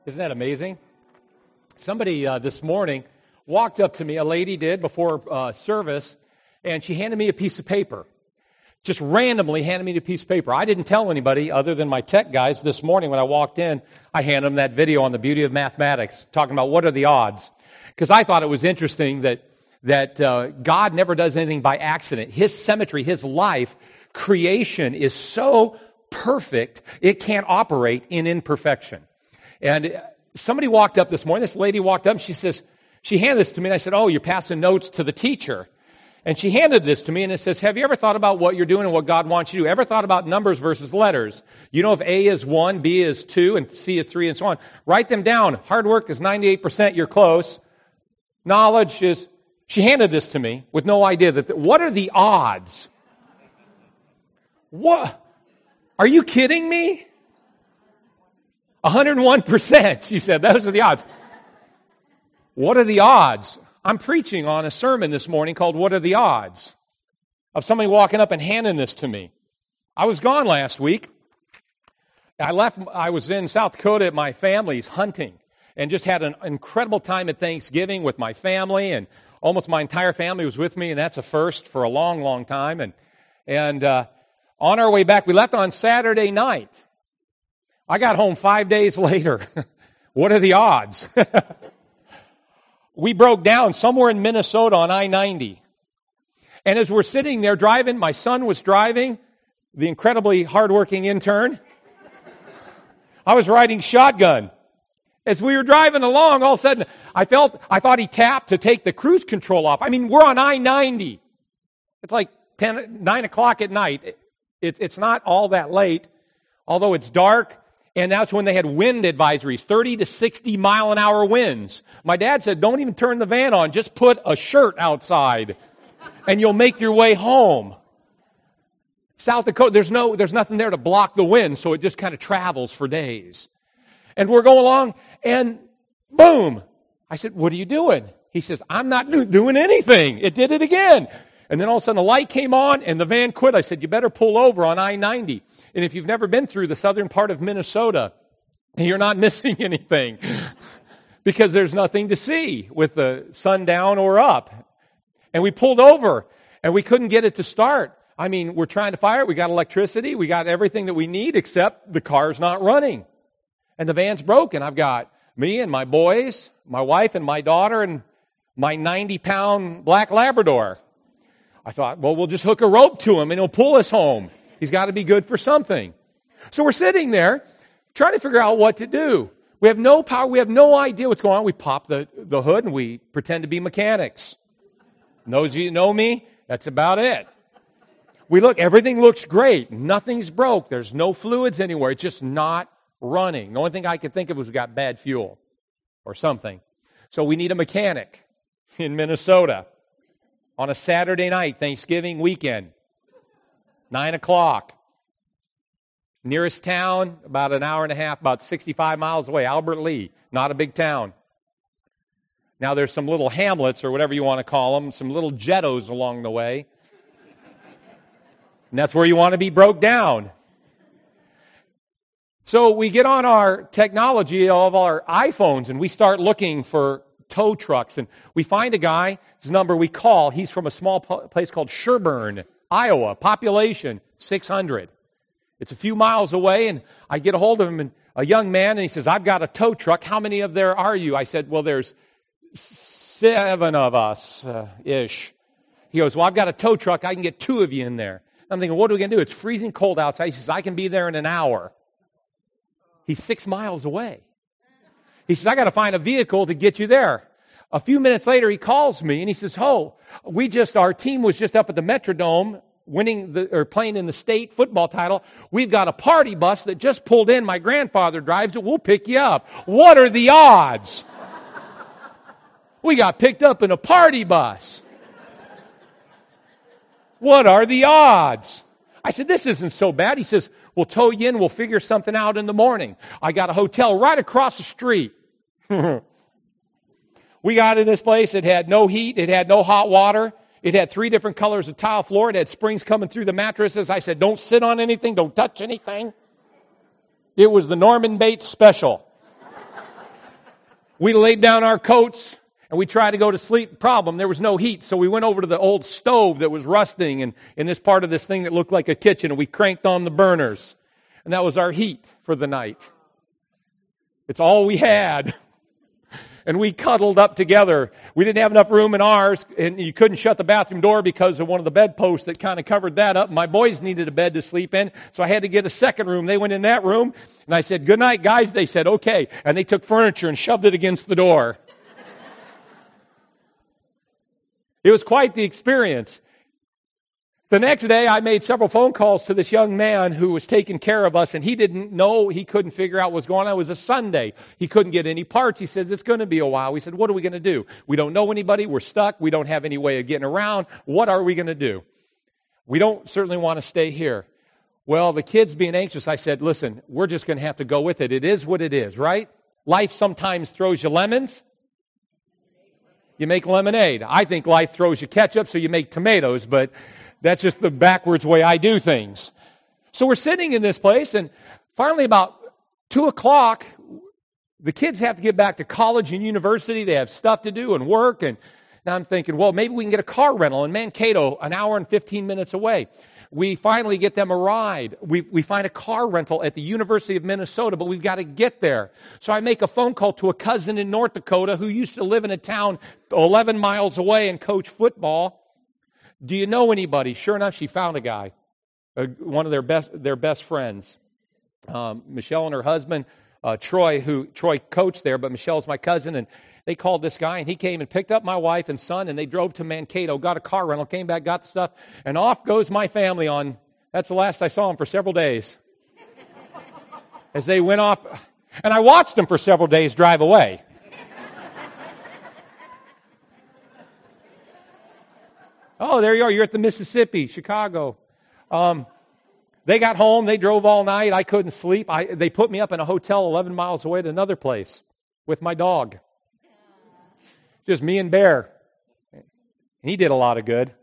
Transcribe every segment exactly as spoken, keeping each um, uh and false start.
Isn't that amazing? Somebody uh, this morning walked up to me, a lady did, before uh, service, and she handed me a piece of paper. Just randomly handed me a piece of paper. I didn't tell anybody other than my tech guys. This morning when I walked in, I handed them that video on the beauty of mathematics, talking about what are the odds. Because I thought it was interesting that, that uh, God never does anything by accident. His symmetry, His life, creation is so perfect, it can't operate in imperfection. And somebody walked up this morning, this lady walked up, and she says, she handed this to me, and I said, oh, you're passing notes to the teacher. And she handed this to me, and it says, have you ever thought about what you're doing and what God wants you to do? Ever thought about numbers versus letters? You know if A is one, B is two, and C is three, and so on. Write them down. Hard work is ninety-eight percent, you're close. Knowledge is... She handed this to me with no idea. that. What are the odds? What? Are you kidding me? one hundred one percent, she said. Those are the odds. What are the odds? I'm preaching on a sermon this morning called What Are the Odds? Of somebody walking up and handing this to me. I was gone last week. I left, I was in South Dakota at my family's hunting and just had an incredible time at Thanksgiving with my family, and almost my entire family was with me, and that's a first for a long, long time. And, and uh, on our way back, we left on Saturday night. I got home five days later. What are the odds? We broke down somewhere in Minnesota on I ninety. And as we're sitting there driving, my son was driving, the incredibly hardworking intern. I was riding shotgun. As we were driving along, all of a sudden, I felt, I thought he tapped to take the cruise control off. I mean, we're on I ninety. It's like ten, nine o'clock at night. It, it's not all that late, although it's dark. And that's when they had wind advisories, thirty to sixty mile an hour winds. My dad said, don't even turn the van on, just put a shirt outside and you'll make your way home. South Dakota, there's no, there's nothing there to block the wind, so it just kind of travels for days. And we're going along and boom. I said, what are you doing? He says, I'm not doing anything. It did it again. And then all of a sudden the light came on and the van quit. I said, you better pull over on I ninety. And if you've never been through the southern part of Minnesota, you're not missing anything because there's nothing to see with the sun down or up. And we pulled over and we couldn't get it to start. I mean, we're trying to fire it. We got electricity. We got everything that we need except the car's not running. And the van's broken. I've got me and my boys, my wife and my daughter, and my ninety pound black Labrador. I thought, well, we'll just hook a rope to him and he'll pull us home. He's got to be good for something. So we're sitting there trying to figure out what to do. We have no power. We have no idea what's going on. We pop the, the hood and we pretend to be mechanics. Those of you who know me, that's about it. We look, everything looks great. Nothing's broke. There's no fluids anywhere. It's just not running. The only thing I could think of was we got bad fuel or something. So we need a mechanic in Minnesota on a Saturday night, Thanksgiving weekend. Nine o'clock. Nearest town, about an hour and a half, about sixty-five miles away, Albert Lea, not a big town. Now there's some little hamlets, or whatever you want to call them, some little ghettos along the way. And that's where you want to be broke down. So we get on our technology of our iPhones, and we start looking for tow trucks. And we find a guy, his number we call, he's from a small place called Sherburne, Iowa, population six hundred. It's a few miles away, and I get a hold of him, and a young man, and he says, I've got a tow truck. How many of there are you? I said, well, there's seven of us, uh, ish. He goes, well, I've got a tow truck. I can get two of you in there. I'm thinking, what are we going to do? It's freezing cold outside. He says, I can be there in an hour. He's six miles away. He says, I got to find a vehicle to get you there. A few minutes later, he calls me, and he says, oh, we just, our team was just up at the Metrodome winning the, or playing in the state football title. We've got a party bus that just pulled in. My grandfather drives it. We'll pick you up. What are the odds? We got picked up in a party bus. What are the odds? I said, this isn't so bad. He says, we'll tow you in. We'll figure something out in the morning. I got a hotel right across the street. We got in this place. It had no heat. It had no hot water. It had three different colors of tile floor. It had springs coming through the mattresses. I said, don't sit on anything. Don't touch anything. It was the Norman Bates special. We laid down our coats and we tried to go to sleep. Problem, there was no heat. So we went over to the old stove that was rusting and in this part of this thing that looked like a kitchen, and we cranked on the burners. And that was our heat for the night. It's all we had. And we cuddled up together. We didn't have enough room in ours, and you couldn't shut the bathroom door because of one of the bedposts that kind of covered that up. My boys needed a bed to sleep in, so I had to get a second room. They went in that room, and I said, "Good night, guys." They said, "Okay." And they took furniture and shoved it against the door. It was quite the experience. The next day, I made several phone calls to this young man who was taking care of us, and he didn't know, he couldn't figure out what was going on. It was a Sunday. He couldn't get any parts. He says, "It's going to be a while." We said, "What are we going to do? We don't know anybody. We're stuck. We don't have any way of getting around. What are we going to do? We don't certainly want to stay here." Well, the kids being anxious, I said, "Listen, we're just going to have to go with it. It is what it is, right? Life sometimes throws you lemons. You make lemonade. I think life throws you ketchup, so you make tomatoes, but that's just the backwards way I do things." So we're sitting in this place, and finally about two o'clock, the kids have to get back to college and university. They have stuff to do and work, and now I'm thinking, well, maybe we can get a car rental in Mankato, an hour and fifteen minutes away. We finally get them a ride. We, we find a car rental at the University of Minnesota, but we've got to get there. So I make a phone call to a cousin in North Dakota who used to live in a town eleven miles away and coach football. "Do you know anybody?" Sure enough, she found a guy, uh, one of their best their best friends. Um, Michelle and her husband, uh, Troy, who Troy coached there, but Michelle's my cousin, and they called this guy, and he came and picked up my wife and son, and they drove to Mankato, got a car rental, came back, got the stuff, and off goes my family on, that's the last I saw them for several days. As they went off, and I watched them for several days drive away. Oh, there you are. You're at the Mississippi, Chicago. Um, they got home. They drove all night. I couldn't sleep. I, they put me up in a hotel eleven miles away at another place with my dog. Just me and Bear. He did a lot of good.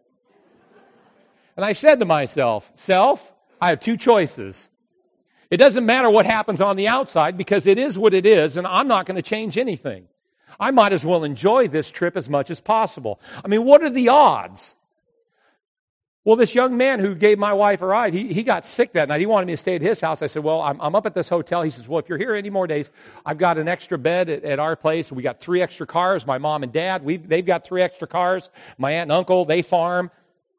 And I said to myself, "Self, I have two choices. It doesn't matter what happens on the outside because it is what it is, and I'm not going to change anything. I might as well enjoy this trip as much as possible." I mean, what are the odds? Well, this young man who gave my wife a ride, he, he got sick that night. He wanted me to stay at his house. I said, "Well, I'm, I'm up at this hotel." He says, "Well, if you're here any more days, I've got an extra bed at, at our place. We got three extra cars. My mom and dad, we've, they've got three extra cars. My aunt and uncle, they farm."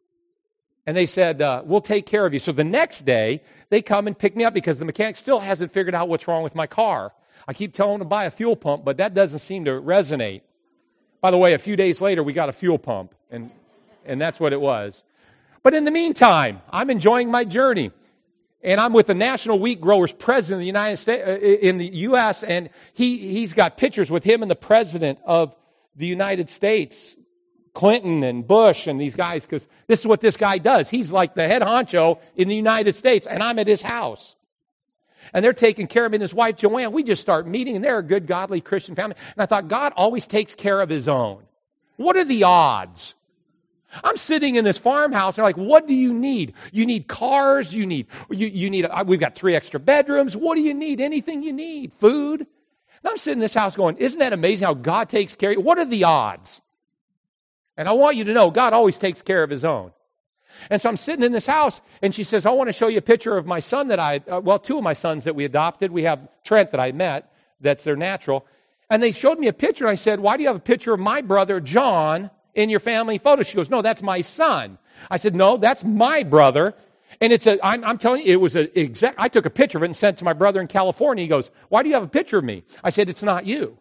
And they said, uh, "We'll take care of you." So the next day, they come and pick me up because the mechanic still hasn't figured out what's wrong with my car. I keep telling them to buy a fuel pump, but that doesn't seem to resonate. By the way, a few days later, we got a fuel pump, and and that's what it was. But in the meantime, I'm enjoying my journey. And I'm with the National Wheat Growers president of the United States, uh, in the U S, and he, he's got pictures with him and the president of the United States, Clinton and Bush and these guys, because this is what this guy does. He's like the head honcho in the United States, and I'm at his house. And they're taking care of me and his wife, Joanne. We just start meeting, and they're a good, godly Christian family. And I thought, God always takes care of his own. What are the odds? I'm sitting in this farmhouse, and they're like, "What do you need? You need cars, you need, you, you need, uh, we've got three extra bedrooms. What do you need? Anything you need. Food." And I'm sitting in this house going, isn't that amazing how God takes care of you? What are the odds? And I want you to know, God always takes care of his own. And so I'm sitting in this house, and she says, "I want to show you a picture of my son that I, uh, well, two of my sons that we adopted. We have Trent that I met, that's their natural." And they showed me a picture, and I said, "Why do you have a picture of my brother, John, in your family photo?" She goes, "No, that's my son." I said, "No, that's my brother." And it's a, I'm, I'm telling you, it was a exact, I took a picture of it and sent it to my brother in California. He goes, "Why do you have a picture of me?" I said, "It's not you."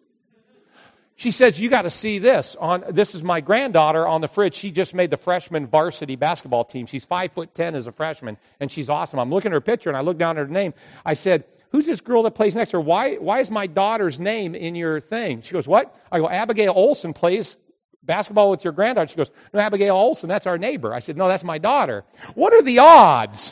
She says, "You got to see this. On This is my granddaughter on the fridge. She just made the freshman varsity basketball team. She's five foot ten as a freshman, and she's awesome." I'm looking at her picture, and I look down at her name. I said, "Who's this girl that plays next to her? Why, why is my daughter's name in your thing?" She goes, "What?" I go, "Abigail Olson plays basketball with your granddaughter." She goes, "No, Abigail Olson, that's our neighbor." I said, "No, that's my daughter." What are the odds?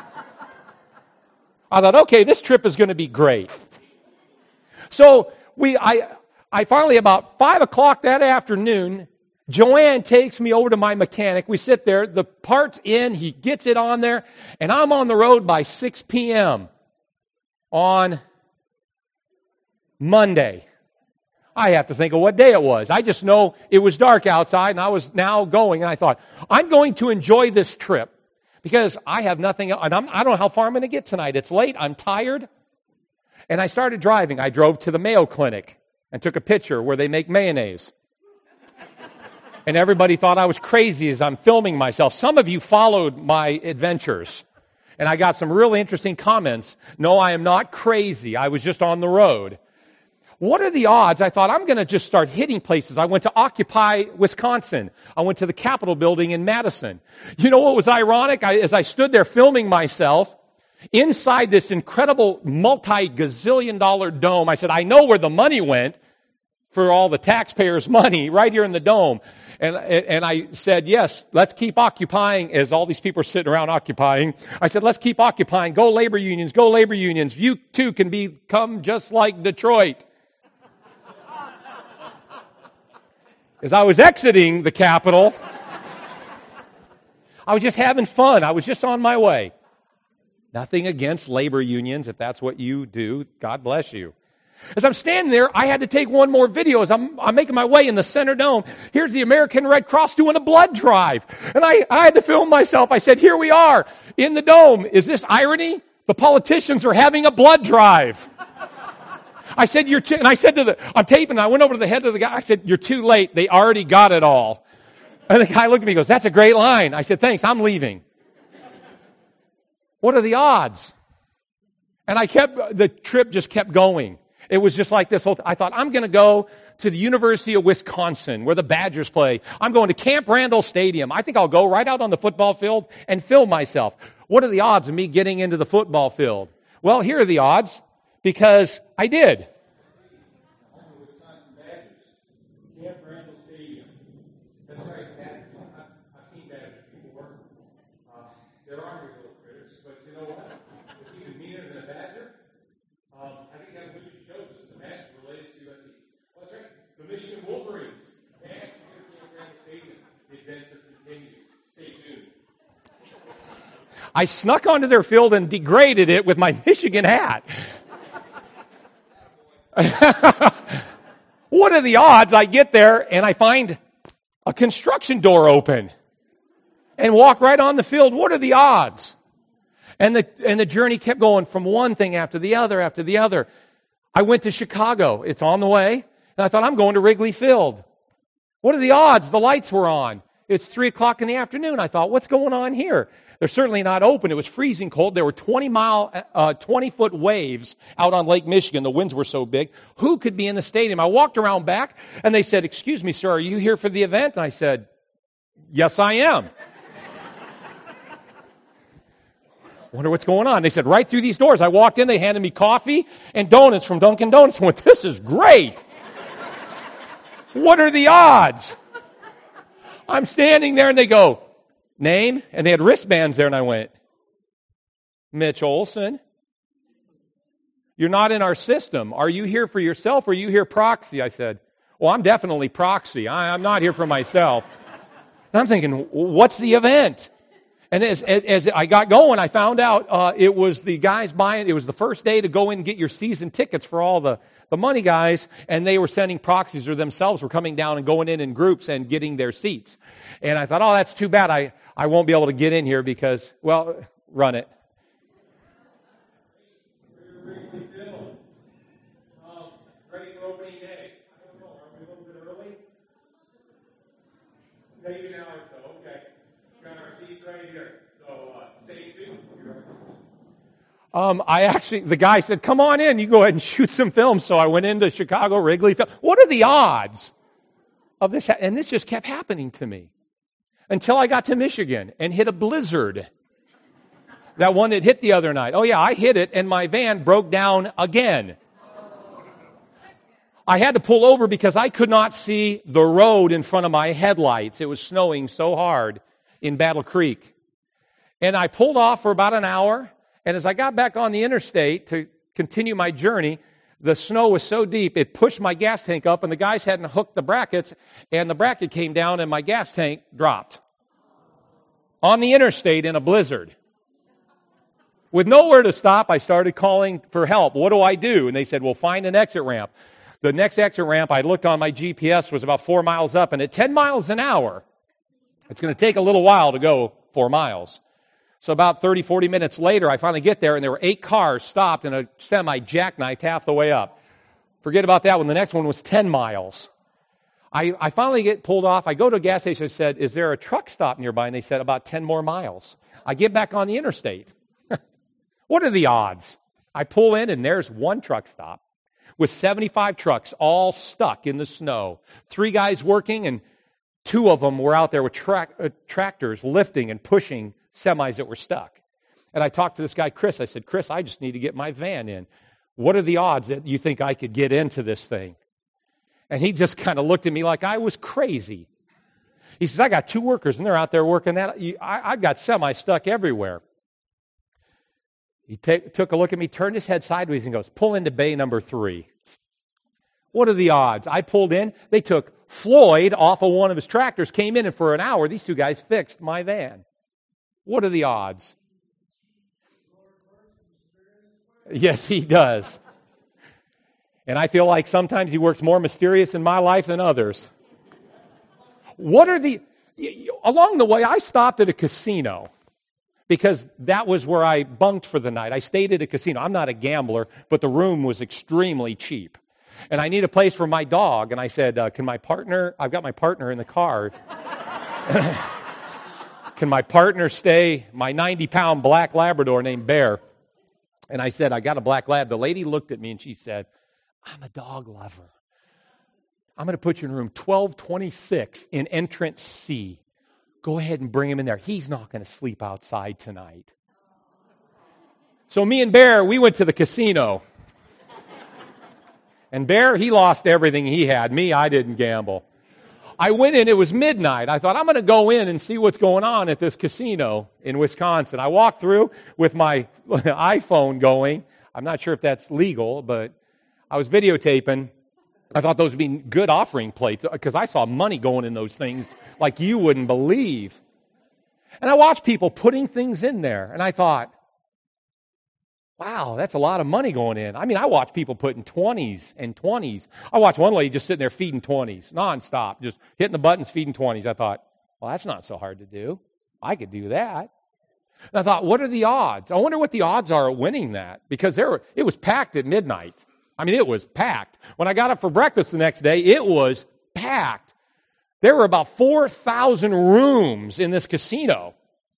I thought, okay, this trip is going to be great. So we, I, I finally, about five o'clock that afternoon, Joanne takes me over to my mechanic. We sit there, the part's in, he gets it on there, and I'm on the road by six p.m. on Monday. I have to think of what day it was. I just know it was dark outside and I was now going, and I thought, I'm going to enjoy this trip because I have nothing, and I'm, I don't know how far I'm going to get tonight. It's late. I'm tired. And I started driving. I drove to the Mayo Clinic and took a picture where they make mayonnaise. And everybody thought I was crazy as I'm filming myself. Some of you followed my adventures. And I got some really interesting comments. No, I am not crazy. I was just on the road. What are the odds? I thought I'm going to just start hitting places. I went to Occupy, Wisconsin. I went to the Capitol building in Madison. You know what was ironic? I, as I stood there filming myself, inside this incredible multi-gazillion dollar dome, I said, I know where the money went for all the taxpayers' money right here in the dome. And, and I said, yes, let's keep occupying, as all these people are sitting around occupying. I said, let's keep occupying. Go labor unions, go labor unions. You too can become just like Detroit. As I was exiting the Capitol, I was just having fun. I was just on my way. Nothing against labor unions. If that's what you do, God bless you. As I'm standing there, I had to take one more video. As I'm, I'm making my way in the center dome, here's the American Red Cross doing a blood drive. And I, I had to film myself. I said, here we are in the dome. Is this irony? The politicians are having a blood drive. I said, you're too, and I said to the, I'm taping, and I went over to the head of the guy. I said, you're too late. They already got it all. And the guy looked at me and goes, that's a great line. I said, thanks, I'm leaving. What are the odds? And I kept, the trip just kept going. It was just like this whole, I thought, I'm going to go to the University of Wisconsin where the Badgers play. I'm going to Camp Randall Stadium. I think I'll go right out on the football field and film myself. What are the odds of me getting into the football field? Well, here are the odds, because I did. Wisconsin Badgers, Camp Randall Stadium. That's right, Badgers. I've seen Badgers before. Uh, there are your little critters, but you know what? It's even meaner than a Badger. Um, I think that Michigan shows us the match related to, let's see, what's right? The Michigan Wolverines. And here at Camp Randall Stadium, the adventure continues. Stay tuned. I snuck onto their field and degraded it with my Michigan hat. What are the odds I get there and I find a construction door open and walk right on the field? What are the odds? And the and the journey kept going from one thing after the other after the other. I went to Chicago. It's on the way. And I thought, I'm going to Wrigley Field. What are the odds? The lights were on. It's three o'clock in the afternoon. I thought, what's going on here? They're certainly not open. It was freezing cold. There were twenty mile, uh, twenty foot waves out on Lake Michigan. The winds were so big. Who could be in the stadium? I walked around back and they said, excuse me, sir, are you here for the event? And I said, yes, I am. Wonder what's going on. They said, right through these doors. I walked in. They handed me coffee and donuts from Dunkin' Donuts. I went, this is great. What are the odds? I'm standing there and they go, name? And they had wristbands there and I went, Mitch Olson. You're not in our system. Are you here for yourself or are you here proxy? I said, well, I'm definitely proxy. I, I'm not here for myself. And I'm thinking, what's the event? And as, as, as I got going, I found out uh, it was the guys buying, it was the first day to go in and get your season tickets for all the, the money guys, and they were sending proxies or themselves were coming down and going in in groups and getting their seats. And I thought, oh, that's too bad. I, I won't be able to get in here because, well, run it. Um, ready for opening day. I don't know, are we a little bit early? Maybe an hour or so, okay. Got our seats right here. So, uh, stay tuned. Um, I actually, the guy said, come on in, you go ahead and shoot some film. So I went into Chicago, Wrigley Field. What are the odds of this? And this just kept happening to me until I got to Michigan and hit a blizzard. That one that hit the other night. Oh yeah, I hit it and my van broke down again. I had to pull over because I could not see the road in front of my headlights. It was snowing so hard in Battle Creek. And I pulled off for about an hour. And as I got back on the interstate to continue my journey, the snow was so deep, it pushed my gas tank up, and the guys hadn't hooked the brackets, and the bracket came down, and my gas tank dropped. On the interstate in a blizzard. With nowhere to stop, I started calling for help. What do I do? And they said, well, find an exit ramp. The next exit ramp, I looked on my G P S, was about four miles up, and at ten miles an hour, it's going to take a little while to go four miles. So about thirty, forty minutes later, I finally get there, and there were eight cars stopped, and a semi jackknifed half the way up. Forget about that one. The next one was ten miles. I, I finally get pulled off. I go to a gas station. I said, is there a truck stop nearby? And they said, about ten more miles. I get back on the interstate. What are the odds? I pull in, and there's one truck stop with seventy-five trucks all stuck in the snow. Three guys working, and two of them were out there with tra- uh, tractors lifting and pushing semis that were stuck. And I talked to this guy, Chris. I said, Chris, I just need to get my van in. What are the odds that you think I could get into this thing? And he just kind of looked at me like I was crazy. He says, I got two workers, and they're out there working that. I, I've got semis stuck everywhere. He take, took a look at me, turned his head sideways, and goes, pull into bay number three. What are the odds? I pulled in. They took Floyd off of one of his tractors, came in, and for an hour, these two guys fixed my van. What are the odds? Yes, he does. And I feel like sometimes he works more mysterious in my life than others. What are the... Along the way, I stopped at a casino because that was where I bunked for the night. I stayed at a casino. I'm not a gambler, but the room was extremely cheap. And I need a place for my dog. And I said, uh, can my partner... I've got my partner in the car. Can my partner stay? My ninety-pound black Labrador named Bear. And I said, I got a black lab. The lady looked at me and she said, I'm a dog lover. I'm going to put you in room twelve twenty-six in entrance C. Go ahead and bring him in there. He's not going to sleep outside tonight. So me and Bear, we went to the casino. And Bear, he lost everything he had. Me, I didn't gamble. I went in, it was midnight. I thought, I'm going to go in and see what's going on at this casino in Wisconsin. I walked through with my iPhone going. I'm not sure if that's legal, but I was videotaping. I thought those would be good offering plates because I saw money going in those things like you wouldn't believe. And I watched people putting things in there, and I thought, wow, that's a lot of money going in. I mean, I watch people putting twenties and twenties. I watched one lady just sitting there feeding twenties, nonstop, just hitting the buttons, feeding twenties. I thought, well, that's not so hard to do. I could do that. And I thought, what are the odds? I wonder what the odds are of winning that, because there were, it was packed at midnight. I mean, it was packed. When I got up for breakfast the next day, it was packed. There were about four thousand rooms in this casino.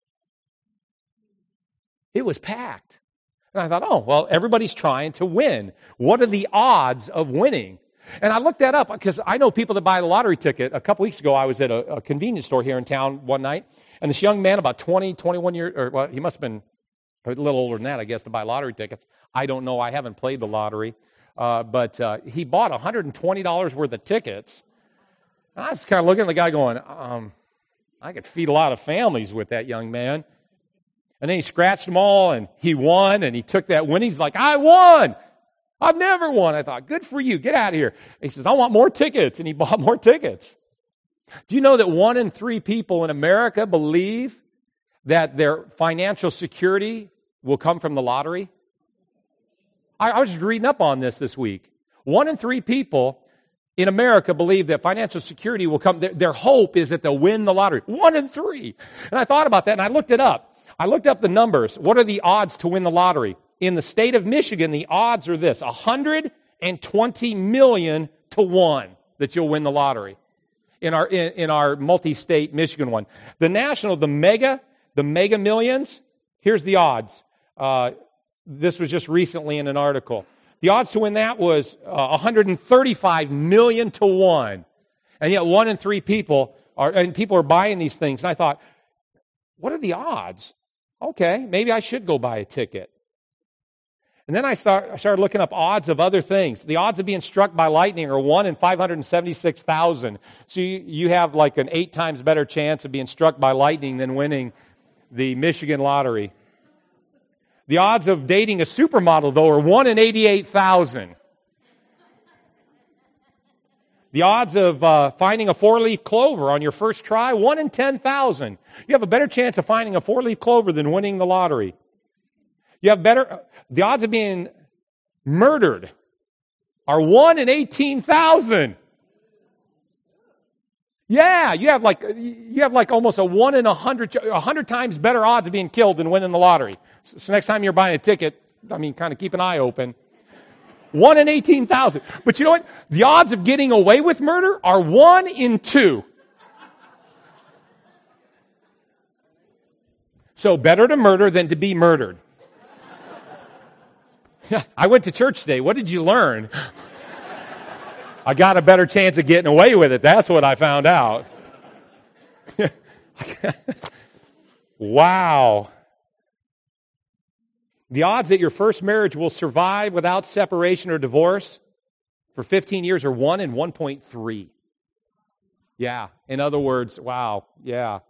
It was packed. And I thought, oh, well, everybody's trying to win. What are the odds of winning? And I looked that up because I know people that buy a lottery ticket. A couple weeks ago, I was at a, a convenience store here in town one night, and this young man, about twenty, twenty-one years, or well, he must have been a little older than that, I guess, to buy lottery tickets. I don't know. I haven't played the lottery. Uh, but uh, he bought one hundred twenty dollars worth of tickets. And I was kind of looking at the guy going, um, I could feed a lot of families with that young man. And then he scratched them all, and he won, and he took that win. He's like, I won. I've never won. I thought, good for you. Get out of here. He says, I want more tickets, and he bought more tickets. Do you know that one in three people in America believe that their financial security will come from the lottery? I, I was just reading up on this this week. One in three people in America believe that financial security will come. Their, their hope is that they'll win the lottery. One in three. And I thought about that, and I looked it up. I looked up the numbers. What are the odds to win the lottery? In the state of Michigan, the odds are this, one hundred twenty million to one that you'll win the lottery in our in, in our multi-state Michigan one. The national, the mega, the mega millions, here's the odds. Uh, this was just recently in an article. The odds to win that was uh, one hundred thirty-five million to one. And yet one in three people are, and people are buying these things. And I thought, what are the odds? Okay, maybe I should go buy a ticket. And then I, start, I started looking up odds of other things. The odds of being struck by lightning are one in five hundred seventy-six thousand. So you, you have like an eight times better chance of being struck by lightning than winning the Michigan lottery. The odds of dating a supermodel, though, are one in eighty-eight thousand. The odds of uh, finding a four-leaf clover on your first try, one in ten thousand. You have a better chance of finding a four-leaf clover than winning the lottery. You have better, the odds of being murdered are one in eighteen thousand. Yeah, you have like you have like almost a one in a hundred, a hundred times better odds of being killed than winning the lottery. So, so next time you're buying a ticket, I mean, kind of keep an eye open. One in eighteen thousand. But you know what? The odds of getting away with murder are one in two. So better to murder than to be murdered. I went to church today. What did you learn? I got a better chance of getting away with it. That's what I found out. Wow. The odds that your first marriage will survive without separation or divorce for fifteen years are one in one point three. Yeah. In other words, wow. Yeah.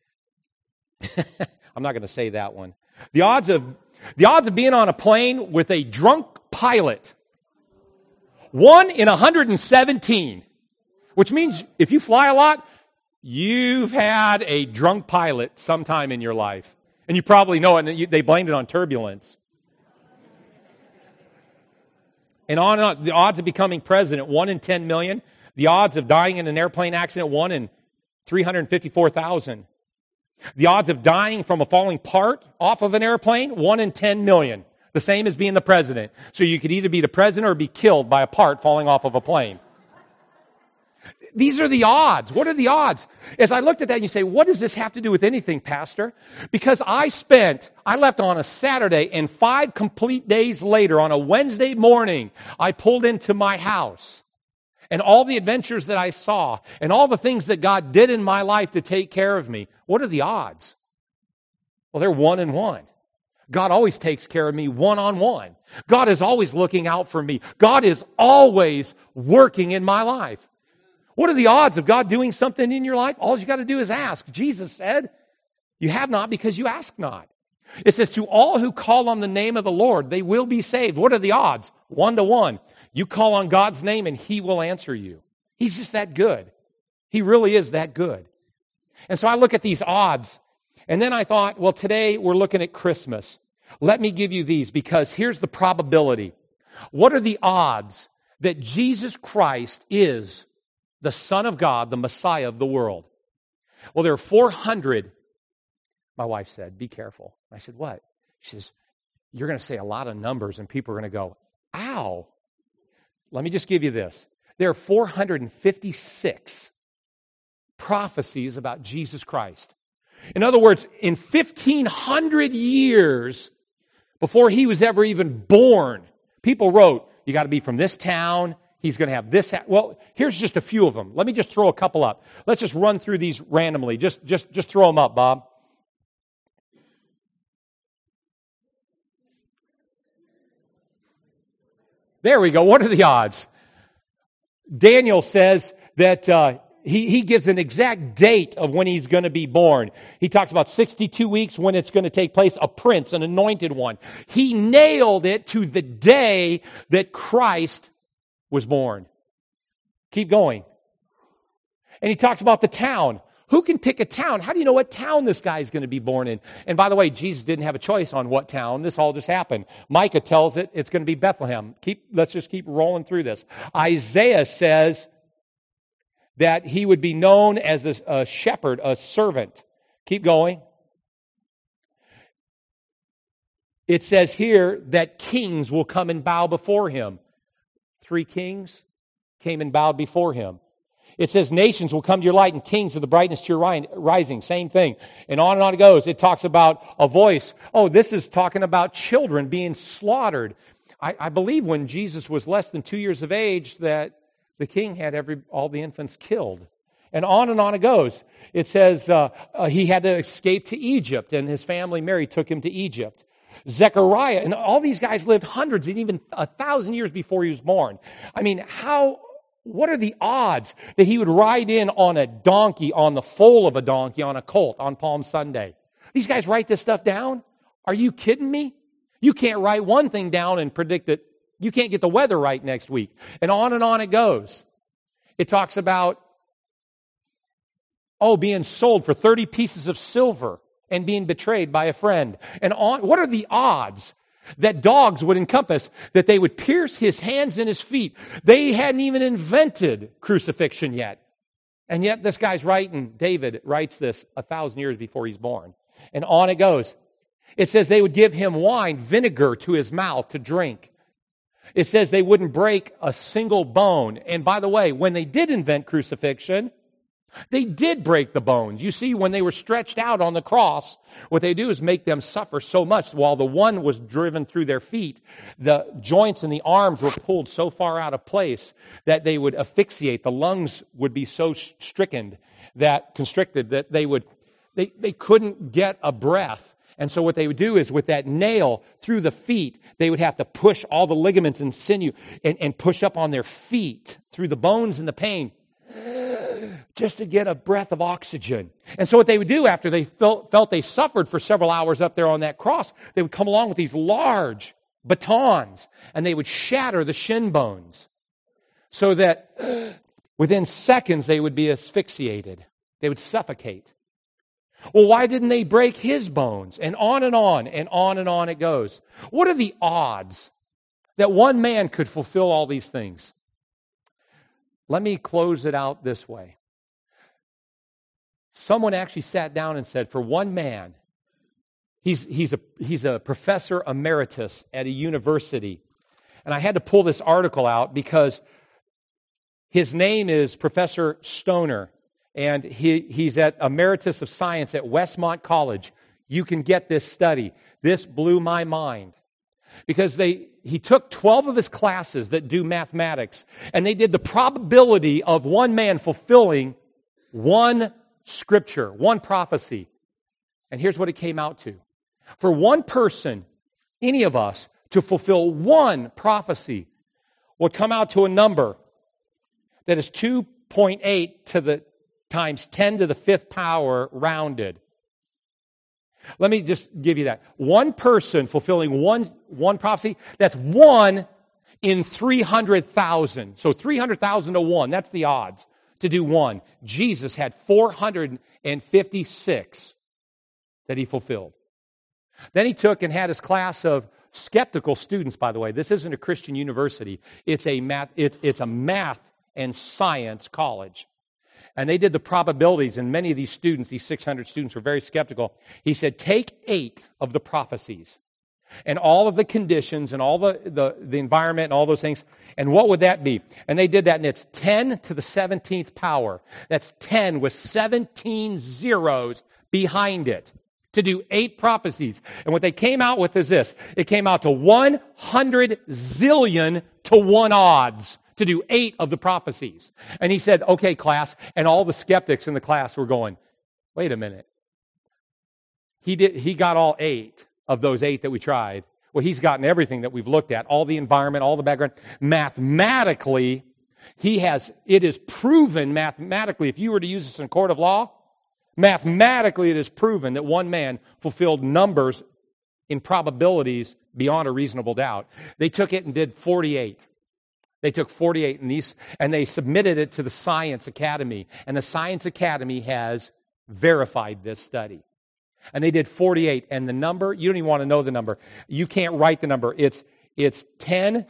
I'm not going to say that one. The odds of the odds of being on a plane with a drunk pilot, one in one hundred seventeen, which means if you fly a lot, you've had a drunk pilot sometime in your life. And you probably know it, and you, they blamed it on turbulence. And on and on. The odds of becoming president, one in ten million. The odds of dying in an airplane accident, one in three hundred fifty-four thousand. The odds of dying from a falling part off of an airplane, one in ten million. The same as being the president. So you could either be the president or be killed by a part falling off of a plane. These are the odds. What are the odds? As I looked at that, and you say, what does this have to do with anything, Pastor? Because I spent, I left on a Saturday, and five complete days later, on a Wednesday morning, I pulled into my house. And all the adventures that I saw, and all the things that God did in my life to take care of me, what are the odds? Well, they're one and one. God always takes care of me one-on-one. God is always looking out for me. God is always working in my life. What are the odds of God doing something in your life? All you got to do is ask. Jesus said, you have not because you ask not. It says, to all who call on the name of the Lord, they will be saved. What are the odds? One to one. You call on God's name and He will answer you. He's just that good. He really is that good. And so I look at these odds, and then I thought, well, today we're looking at Christmas. Let me give you these, because here's the probability. What are the odds that Jesus Christ is the Son of God, the Messiah of the world? Well, there are four hundred. My wife said, be careful. I said, what? She says, you're going to say a lot of numbers and people are going to go, ow. Let me just give you this. There are four hundred fifty-six prophecies about Jesus Christ. In other words, in fifteen hundred years before He was ever even born, people wrote, you got to be from this town. He's going to have this. Ha-. Well, here's just a few of them. Let me just throw a couple up. Let's just run through these randomly. Just, just, just throw them up, Bob. There we go. What are the odds? Daniel says that uh, he, he gives an exact date of when He's going to be born. He talks about sixty-two weeks when it's going to take place, a prince, an anointed one. He nailed it to the day that Christ was born. Keep going. And he talks about the town. Who can pick a town? How do you know what town this guy is going to be born in? And by the way, Jesus didn't have a choice on what town. This all just happened. Micah tells it it's going to be Bethlehem. Keep, let's just keep rolling through this. Isaiah says that he would be known as a, a shepherd, a servant. Keep going. It says here that kings will come and bow before Him. Three kings came and bowed before Him. It says nations will come to your light and kings of the brightness to your rising. Same thing. And on and on it goes. It talks about a voice. Oh, this is talking about children being slaughtered. I, I believe when Jesus was less than two years of age that the king had every all the infants killed. And on and on it goes. It says uh, uh, he had to escape to Egypt, and his family, Mary, took him to Egypt. Zechariah, and all these guys lived hundreds and even a thousand years before he was born. I mean, how... What are the odds that he would ride in on a donkey, on the foal of a donkey, on a colt, on Palm Sunday? These guys write this stuff down? Are you kidding me? You can't write one thing down and predict it. You can't get the weather right next week. And on and on it goes. It talks about, oh, being sold for thirty pieces of silver and being betrayed by a friend. And on, what are the odds that dogs would encompass, that they would pierce his hands and his feet. They hadn't even invented crucifixion yet. And yet this guy's writing, David writes this a thousand years before he's born. And on it goes. It says they would give him wine, vinegar to his mouth to drink. It says they wouldn't break a single bone. And by the way, when they did invent crucifixion, they did break the bones. You see, when they were stretched out on the cross, what they do is make them suffer so much. While the one was driven through their feet, the joints in the arms were pulled so far out of place that they would asphyxiate. The lungs would be so stricken, that constricted, that they would they, they couldn't get a breath. And so what they would do is with that nail through the feet, they would have to push all the ligaments and sinew and, and push up on their feet through the bones and the pain just to get a breath of oxygen. And so what they would do after they felt, felt they suffered for several hours up there on that cross, they would come along with these large batons and they would shatter the shin bones so that within seconds they would be asphyxiated. They would suffocate. Well, why didn't they break his bones? And on and on and on and on it goes. What are the odds that one man could fulfill all these things? Let me close it out this way. Someone actually sat down and said, for one man, he's, he's, a, he's a professor emeritus at a university. And I had to pull this article out because his name is Professor Stoner. And he, he's at Emeritus of Science at Westmont College. You can get this study. This blew my mind. Because they he took twelve of his classes that do mathematics, and they did the probability of one man fulfilling one scripture, one prophecy. And here's what it came out to. For one person, any of us, to fulfill one prophecy would come out to a number that is two point eight to the times ten to the fifth power rounded. Let me just give you that. One person fulfilling one, one prophecy, that's one in three hundred thousand. So three hundred thousand to one, that's the odds to do one. Jesus had four hundred fifty-six that he fulfilled. Then he took and had his class of skeptical students, by the way. This isn't a Christian university. It's a math, it's, it's a math and science college. And they did the probabilities, and many of these students, these six hundred students, were very skeptical. He said, take eight of the prophecies and all of the conditions and all the, the, the environment and all those things, and what would that be? And they did that, and it's ten to the seventeenth power. That's ten with seventeen zeros behind it to do eight prophecies. And what they came out with is this. It came out to one hundred zillion to one odds to do eight of the prophecies. And he said, okay, class, and all the skeptics in the class were going, wait a minute. He did. He got all eight of those eight that we tried. Well, he's gotten everything that we've looked at, all the environment, all the background. Mathematically, he has, it is proven mathematically, if you were to use this in a court of law, mathematically it is proven that one man fulfilled numbers in probabilities beyond a reasonable doubt. They took it and did forty-eight. They took forty-eight and these, and they submitted it to the Science Academy. And the Science Academy has verified this study. And they did forty-eight. And the number, you don't even want to know the number. You can't write the number. It's, it's ten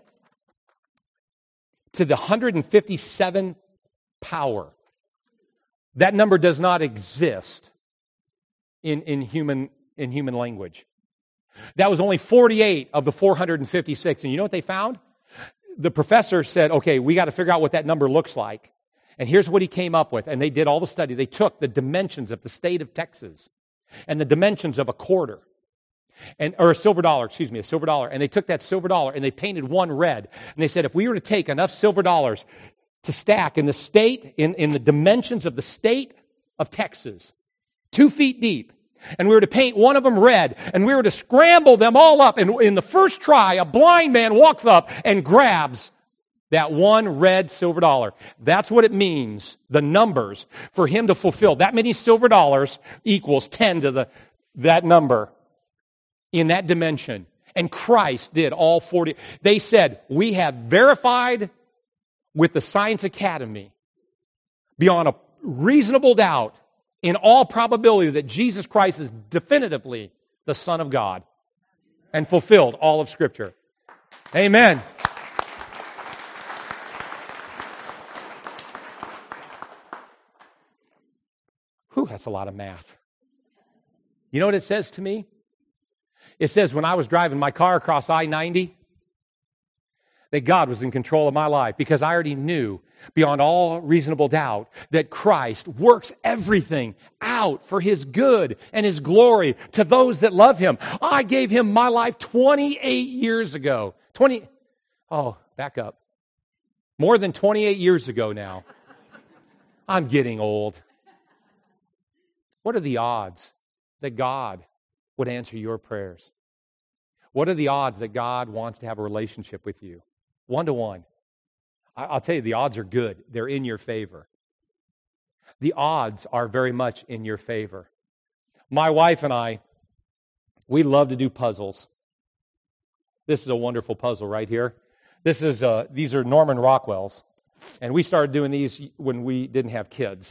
to the one hundred fifty-seven power. That number does not exist in, in, human, in human language. That was only forty-eight of the four hundred fifty-six. And you know what they found? The professor said, okay, we got to figure out what that number looks like. And here's what he came up with. And they did all the study. They took the dimensions of the state of Texas and the dimensions of a quarter, and or a silver dollar, excuse me, a silver dollar. And they took that silver dollar and they painted one red. And they said, if we were to take enough silver dollars to stack in the state, in, in the dimensions of the state of Texas, two feet deep, and we were to paint one of them red, and we were to scramble them all up, and in the first try, a blind man walks up and grabs that one red silver dollar. That's what it means, the numbers, for him to fulfill. That many silver dollars equals ten to the that number in that dimension. And Christ did all forty. They said, we have verified with the Science Academy beyond a reasonable doubt, in all probability, that Jesus Christ is definitively the Son of God. and fulfilled all of Scripture. Amen. Whew, that's a lot of math. You know what it says to me? It says when I was driving my car across I ninety, that God was in control of my life because I already knew beyond all reasonable doubt that Christ works everything out for His good and His glory to those that love Him. I gave Him my life twenty-eight years ago. twenty, oh, back up. More than twenty-eight years ago now. I'm getting old. What are the odds that God would answer your prayers? What are the odds that God wants to have a relationship with you? One to one. I'll tell you, the odds are good. They're in your favor. The odds are very much in your favor. My wife and I, we love to do puzzles. This is a wonderful puzzle right here. This is uh, these are Norman Rockwell's, and we started doing these when we didn't have kids.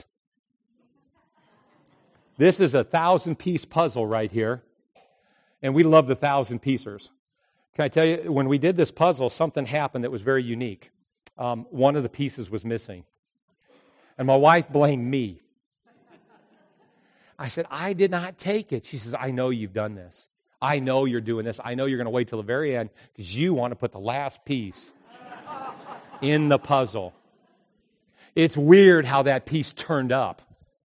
This is a thousand-piece puzzle right here, and we love the thousand-piecers. Can I tell you, when we did this puzzle, something happened that was very unique. Um, one of the pieces was missing, and my wife blamed me. I said, I did not take it. She says, I know you've done this. I know you're doing this. I know you're going to wait till the very end because you want to put the last piece in the puzzle. It's weird how that piece turned up.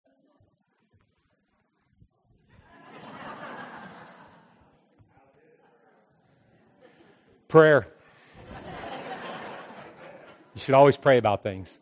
Prayer. You should always pray about things.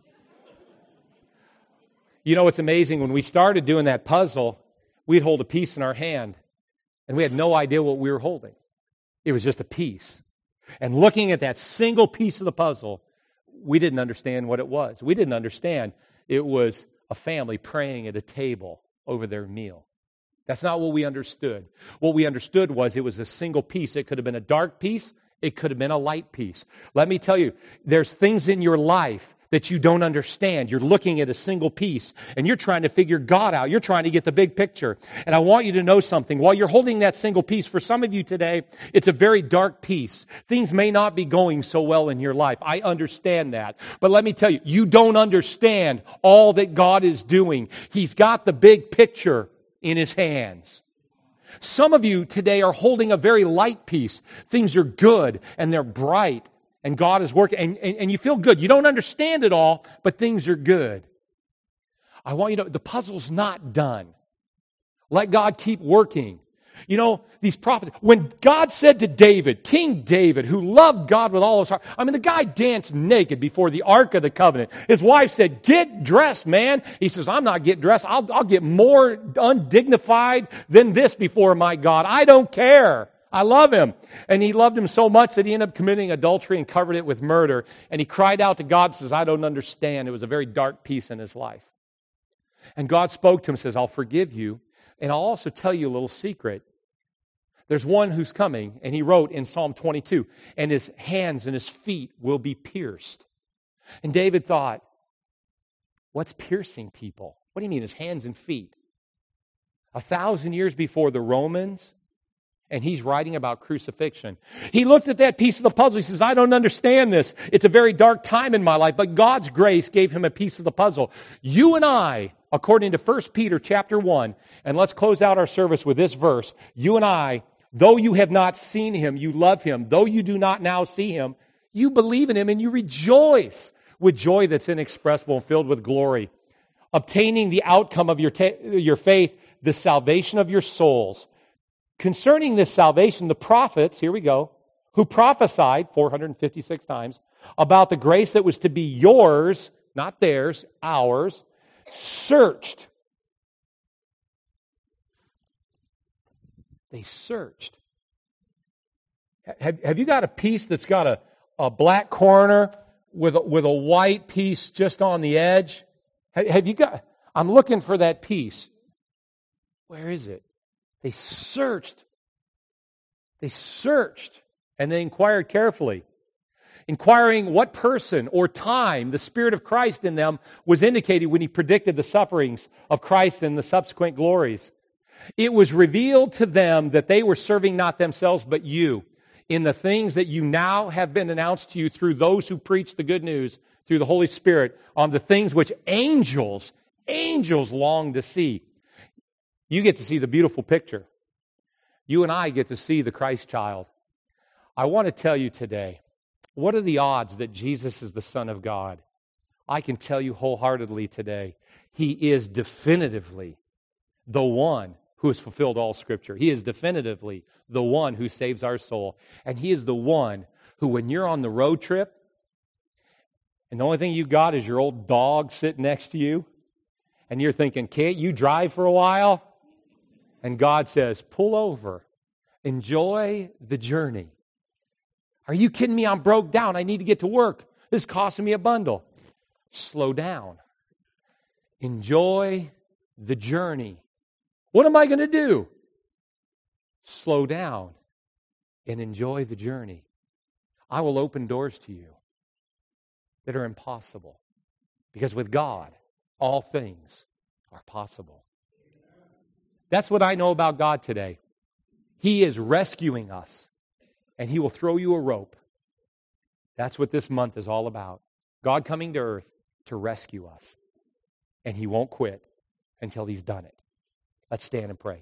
You know, it's amazing. When we started doing that puzzle, we'd hold a piece in our hand, and we had no idea what we were holding. It was just a piece. And looking at that single piece of the puzzle, we didn't understand what it was. We didn't understand it was a family praying at a table over their meal. That's not what we understood. What we understood was it was a single piece. It could have been a dark piece. It could have been a light piece. Let me tell you, there's things in your life that you don't understand. You're looking at a single piece, and you're trying to figure God out. You're trying to get the big picture. And I want you to know something. While you're holding that single piece, for some of you today, it's a very dark piece. Things may not be going so well in your life. I understand that. But let me tell you, you don't understand all that God is doing. He's got the big picture in His hands. Some of you today are holding a very light piece. Things are good and they're bright and God is working and, and, and you feel good. You don't understand it all, but things are good. I want you to know the puzzle's not done. Let God keep working. You know, these prophets, when God said to David, King David, who loved God with all his heart, I mean, the guy danced naked before the Ark of the Covenant. His wife said, get dressed, man. He says, I'm not getting dressed. I'll, I'll get more undignified than this before my God. I don't care. I love him. And he loved him so much that he ended up committing adultery and covered it with murder. And he cried out to God, says, I don't understand. It was a very dark piece in his life. And God spoke to him and says, I'll forgive you. And I'll also tell you a little secret. There's one who's coming, and he wrote in Psalm twenty-two, and his hands and his feet will be pierced. And David thought, what's piercing people? What do you mean, his hands and feet? A thousand years before the Romans, and he's writing about crucifixion. He looked at that piece of the puzzle. He says, I don't understand this. It's a very dark time in my life, but God's grace gave him a piece of the puzzle. You and I, according to First Peter chapter one, and let's close out our service with this verse, you and I, though you have not seen him, you love him. Though you do not now see him, you believe in him and you rejoice with joy that's inexpressible and filled with glory, obtaining the outcome of your, ta- your faith, the salvation of your souls. Concerning this salvation, the prophets, here we go, who prophesied four hundred fifty-six times about the grace that was to be yours, not theirs, ours, searched. They searched. Have, have you got a piece that's got a, a black corner with a, with a white piece just on the edge? Have, have you got, I'm looking for that piece. Where is it? They searched. They searched and they inquired carefully, inquiring what person or time the Spirit of Christ in them was indicated when he predicted the sufferings of Christ and the subsequent glories. It was revealed to them that they were serving not themselves but you in the things that you now have been announced to you through those who preach the good news through the Holy Spirit on the things which angels, angels long to see. You get to see the beautiful picture. You and I get to see the Christ child. I want to tell you today, what are the odds that Jesus is the Son of God? I can tell you wholeheartedly today, He is definitively the one who has fulfilled all Scripture. He is definitively the one who saves our soul. And He is the one who, when you're on the road trip, and the only thing you got is your old dog sitting next to you, and you're thinking, can't you drive for a while? And God says, pull over. Enjoy the journey. Are you kidding me? I'm broke down. I need to get to work. This is costing me a bundle. Slow down. Enjoy the journey. What am I going to do? Slow down and enjoy the journey. I will open doors to you that are impossible. Because with God, all things are possible. That's what I know about God today. He is rescuing us, and He will throw you a rope. That's what this month is all about. God coming to earth to rescue us. And He won't quit until He's done it. Let's stand and pray.